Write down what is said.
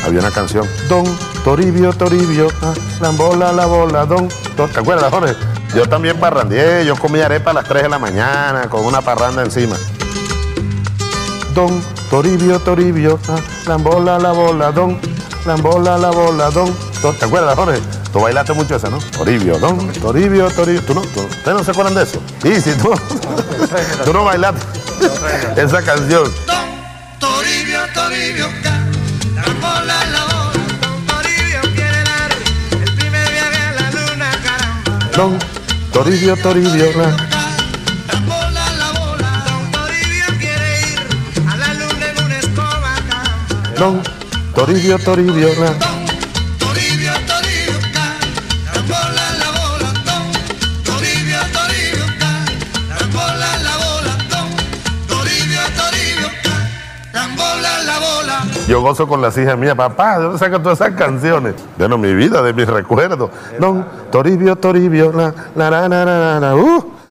había una canción, Don Toribio, Toribio, la bola, Don. ¿Te acuerdas, Jorge? Yo también parrandeé, yo comí arepa a las 3 de la mañana con una parranda encima. Don Toribio, Toribio, la bola, Don. La bola, Don. ¿Te acuerdas, Jorge? Tú bailaste mucho esa, ¿no? Toribio, Don. Toribio, Toribio. ¿Tú no? ¿Ustedes no se acuerdan de eso? Sí, sí, tú no bailaste esa canción. Don Toribio, Toribio, la bola, Don Toribio quiere dar el primer viaje a la luna, caramba. Don Toribio, Toribio, la bola, Don Toribio quiere ir a la luna en una escoba, caramba. Don Toribio, Toribio, Don Toribio, Toribio, la bola, Don Toribio, Toribio, la bola, Don Toribio, Toribio, la bola. Yo gozo con las hijas mías, papá, ¿de dónde sacan todas esas canciones? Bueno, mi vida, de mis recuerdos. Don Toribio, Toribio, la.